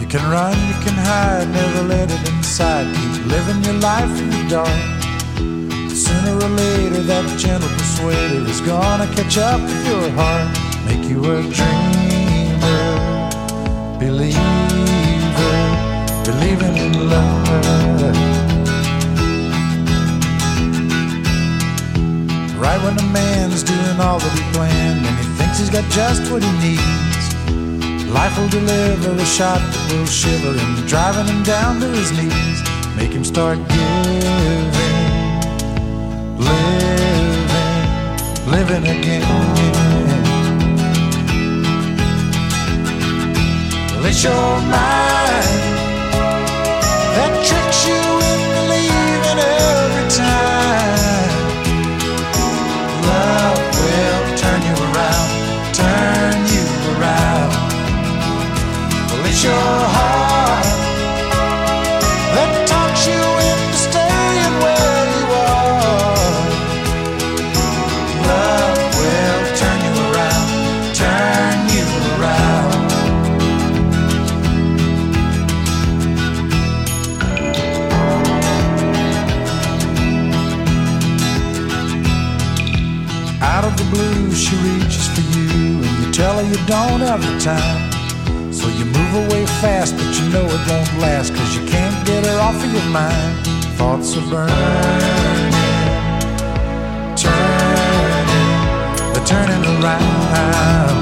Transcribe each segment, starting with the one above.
You can run, you can hide, never let it inside. Keep living your life in the dark. Sooner or later that gentle persuader is gonna catch up with your heart. Make you a dreamer, believer, believing in love. Right when a man's doing all that he planned and he thinks he's got just what he needs, life will deliver a shot that will shiver him, driving him down to his knees. Make him start giving, living again. Well, it's your mind that tricks you into believing every time. Love will turn you around, turn you around. Well, it's your heart that talks you into staying where you are. Love will turn you around, turn you around. Out of the blue she reaches for you, and you tell her you don't have the time. So you move away fast, but you know it won't last, 'cause you can't get her off of your mind. Thoughts are burning, turning, they're turning around.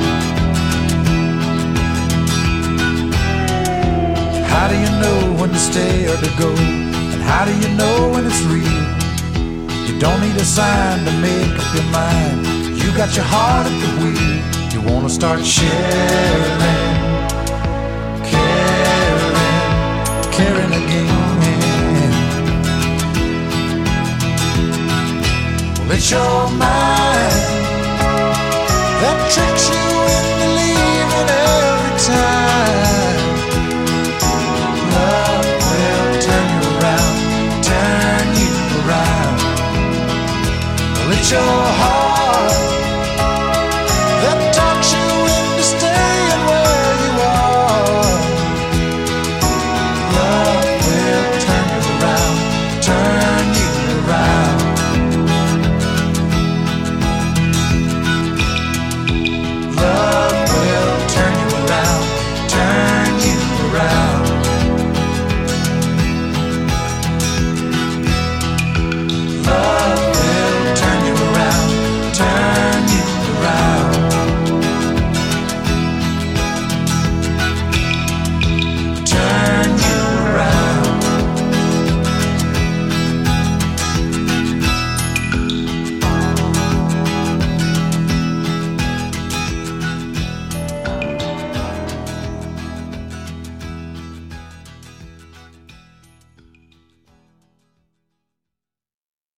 How do you know when to stay or to go? And how do you know when it's real? You don't need a sign to make up your mind. You got your heart at the wheel. You wanna start sharing,